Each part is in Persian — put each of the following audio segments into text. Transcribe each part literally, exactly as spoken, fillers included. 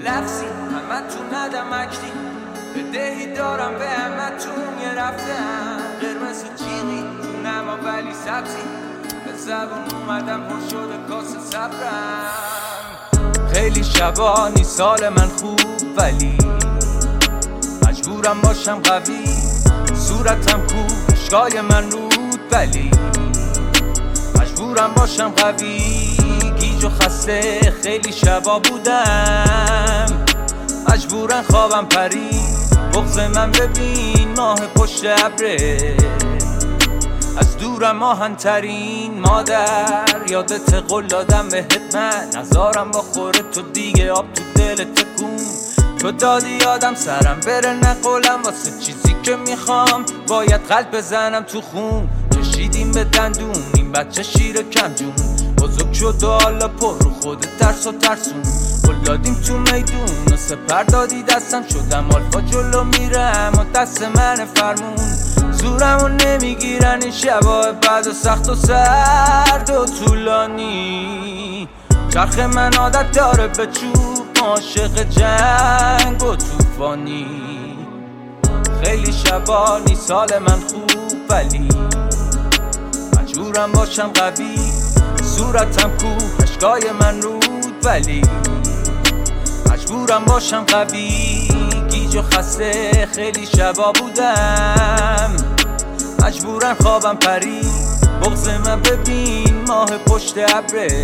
لفظی همه تو ندمکتی بدهی دارم به همه تون یه رفتم قرمز جیغی تو نما ولی سبزی به زبون اومدم پر شده کاسه صبرم. خیلی شبانی سال من خوب ولی مجبورم باشم قوی، صورتم کو اشکای من رود ولی مجبورم باشم قوی، گیج و خسته خیلی شبا بودم مجبورم خوابم پری، بغض من ببین ماه پشت ابره از دورم آهن‌ترین مادر یادت قول دادم بهت من نزارم با خوره تو دیگه آب تو دل تکون تو دادی یادم سرم بره نقولم واسه چیزی که میخوام باید قلب بزنم تو خون کشیدیم به دندون این بچه شیر کم جون بزرگ شد و حالا پر رو خود ترس و ترسون گل دادیم تو میدون و سپر دادی دستم شدم آلفا جلو میرم و دست من فرمون زورمو نمیگیرن این شبای بد و سخت و سرد و طولانی چرخ من عادت داره به چوب عاشق جنگ و توفانی خیلی شبانی سال من خوب ولی مجبورم باشم قوی صورتم کو اشکای من رود ولی مجبورم باشم قوی گیج و خسته خیلی شبا بودم مجبورم خوابم پری بغض من ببین ماه پشت ابره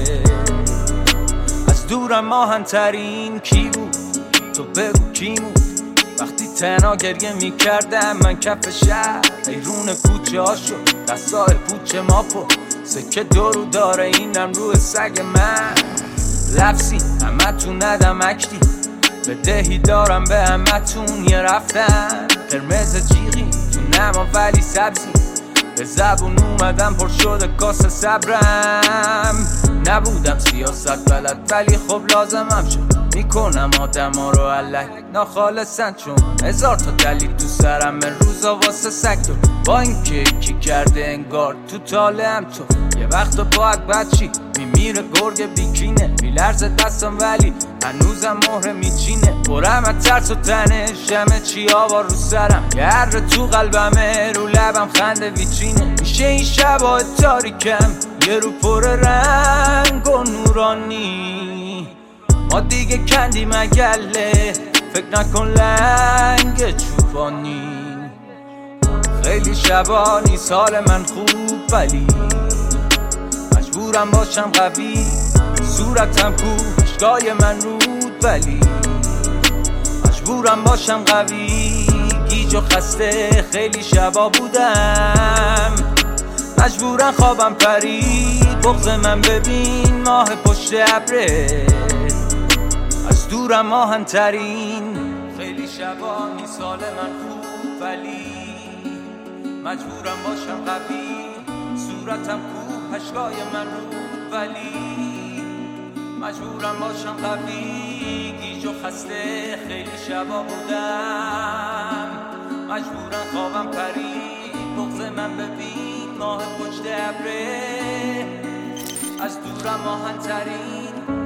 از دورم آهن‌ترین کی بود تو بگو کی بود وقتی تنها گریه میکردم من کف شهر حیرون کوچه ها شد دستای پوچه ما پر سکه دورو داره اینم روی سگ من لفظی همه تو ندمکتی بدهی دارم به همه تون یه رفتم قرمز جیغی تو نما ولی سبزی به زبون اومدم پر شده کاسه صبرم نبودم سیاست بلد ولی خب لازمم شد میکنم آدم ها رو علک ناخالصن چون هزار تا دلیل تو سرم من روزا واسه سکتور با این که کی کرده انگار تو طالعم تو یه وقت باید بچی میمیره گرگ بیکینه میلرزه دستم ولی هنوزم مهره میچینه برم از ترس و تنش همه چی آوا رو سرم یه تو قلبمه رو لبم خنده ویچینه میشه این شبای تاریکم یه رو پر رنگ و نورانی ما دیگه کندیم اگله فکر نکن لنگ چوبانی خیلی شبانی سال من خوب ولی مجبورم باشم قوی صورتم کو اشکای من رود ولی مجبورم باشم قوی گیج و خسته خیلی شبا بودم مجبورم خوابم پرید بغض من ببین ماه پشت ابره از دورم آهن‌ترین خیلی شبانی سال من خوب ولی مجبورم باشم قوی صورتم کو اشکای من رود ولی مجبورم باشم قوی گیج و خسته خیلی شبا بودم مجبورم خوابم پرید بغض من ببین ماه پشت ابره از دورم آهن‌ترین